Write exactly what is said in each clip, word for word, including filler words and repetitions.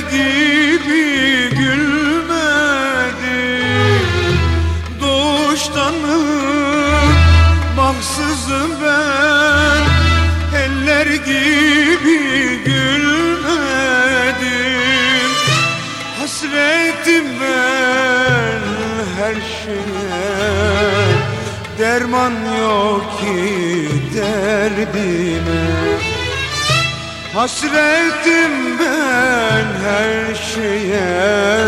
gibi gülmedim. Doğuştan mı baksızım ben, eller gibi gülmedim. Hasretim ben her şeye, derman yok ki derdime. Hasretim ben her şeye,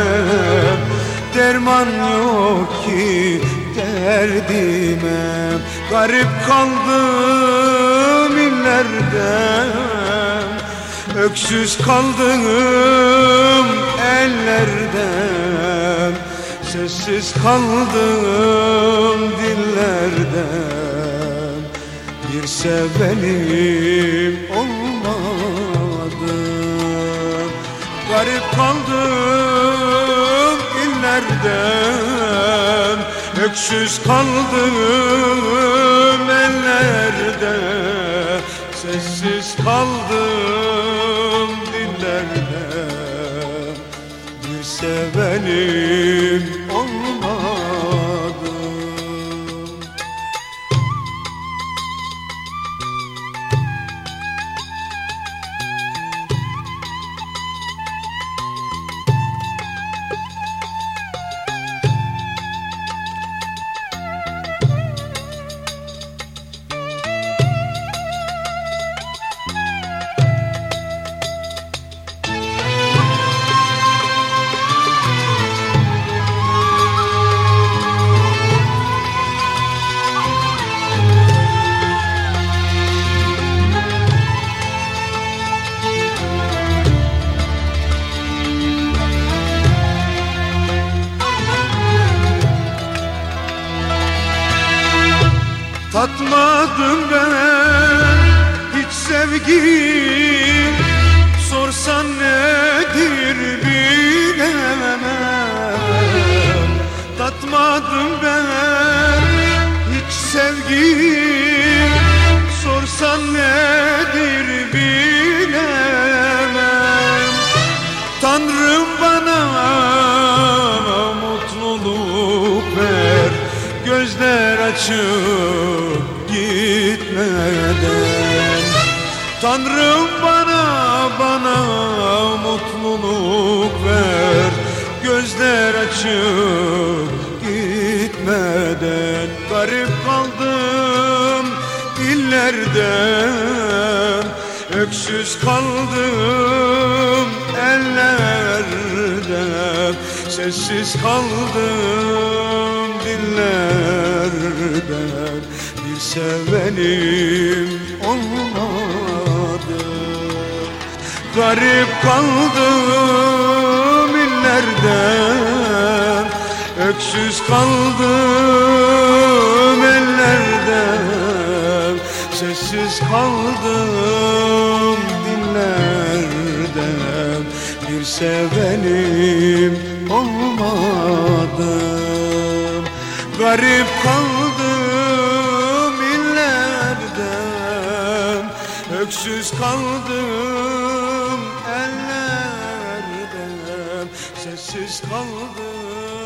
derman yok ki derdime. Garip kaldım illerden, öksüz kaldım ellerden, sessiz kaldım dillerden. Bir sevenim olmadı. Garip kaldım illerden, öksüz kaldım ellerde, sessiz kaldım dillerde. Bir sevenim olmadı. Tatmadım ben hiç sevgi, sorsan nedir bilemem. Tatmadım ben hiç sevgi, sorsan nedir bilemem. Tanrım bana mutluluk ver, gözler açıp gitmeden. Tanrım bana bana mutluluk ver, gözler açıp gitmeden. Garip kaldım illerden, öksüz kaldım ellerde, sessiz kaldım dillerden. Bir sevenim olmadı. Garip kaldım illerden, öksüz kaldım ellerden, sessiz kaldım dillerden. Bir sevenim olmadı. Garip kaldım illerden, öksüz kaldım ellerden, sessiz kaldım